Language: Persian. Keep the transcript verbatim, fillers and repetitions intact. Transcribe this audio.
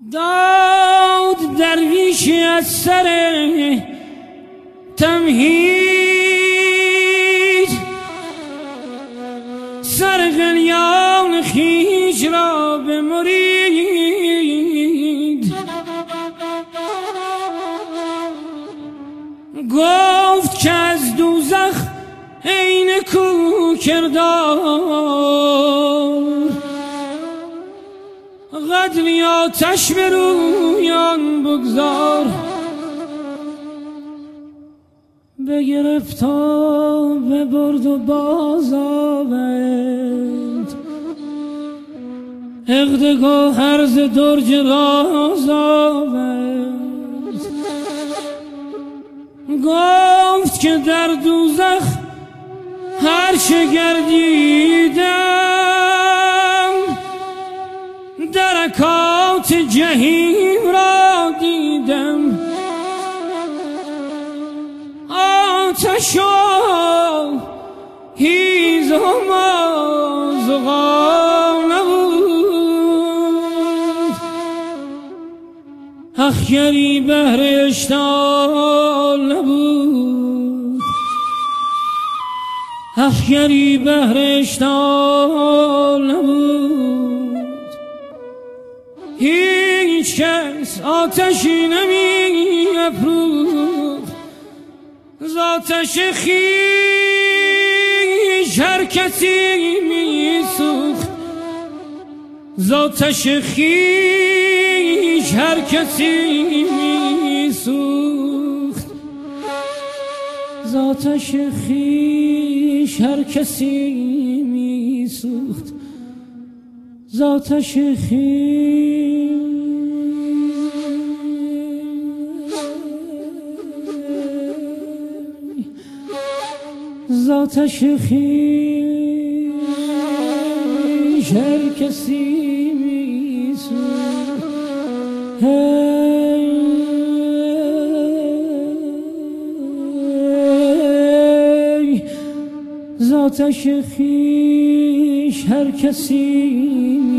داد درویشی از سر تمهید سر غلیان خویش را بمرید. گفت که از دوزخ عین کو کردار قدری آتش به رویان بگذار. بگرفت و ببرد و باز آورد عقد گوهر ز درج راز آورد. گفت که در دوزخ هر چه گردیدم درکات جهیم را دیدم. آتش و هیزم از غم نبود اخگری بهر اشتعال نبود اخگری بهر اشتعال نبود. هیچ کس آتشی نمی افروخت ز آتش خویش هر کسی می سوخت ز آتش خویش هر کسی می سوخت ز آتش خویش هر کسی می سوخت ز آتش خویش ز آتش خویش هر کسی می سوخت. ز آتش خویش هر کسی